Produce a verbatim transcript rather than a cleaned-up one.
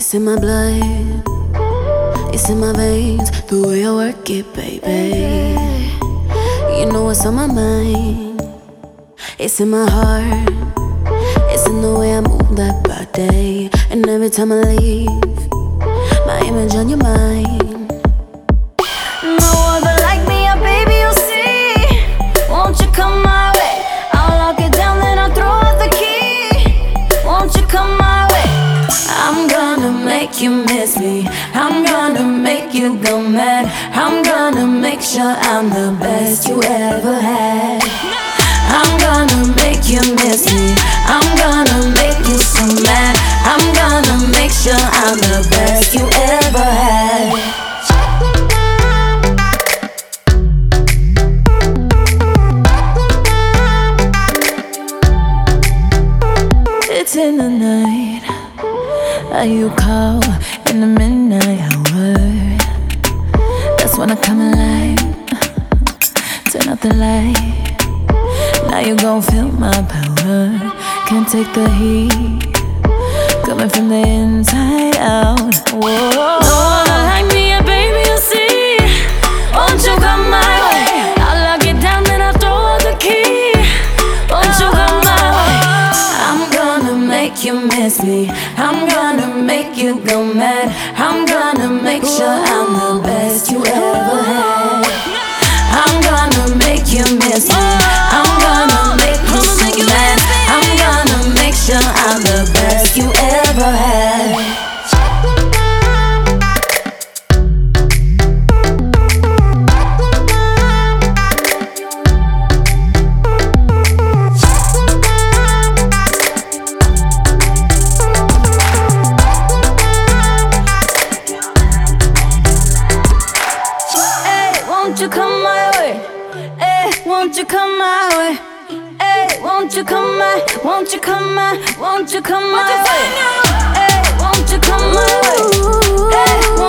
It's in my blood, it's in my veins, the way I work it, baby. You know what's on my mind, it's in my heart, it's in the way I move that body. And every time I leave, my image on your mind. No other like me, oh baby, you'll see. Won't you come my way? I'll lock it down, then I'll throw out the key. Won't you come my way? I'm gonna make you miss me, I'm gonna make you go mad, I'm gonna make sure I'm the best you ever had. I'm gonna make you miss me, I'm gonna make you so mad, I'm gonna make sure I'm the best you ever had. It's in the night, you call in the midnight hour. That's when I come alive. Turn out the light. Now you gon' feel my power. Can't take the heat coming from the inside out. Whoa. No one like me, yeah, baby, you'll see. Won't you come my way? I'll lock it down, then I'll throw out the key. Won't you come my way? I'm gonna make you miss me, I'm gonna make you go mad, I'm gonna make sure I'm the best you ever had. I'm gonna make you miss me, I'm gonna make you so mad, I'm gonna make sure I'm the best you ever had. Won't you come my way? Hey, won't you come my way? Hey, won't you come my? Won't you come my? Won't you come my way? Hey, won't you come my way? Hey,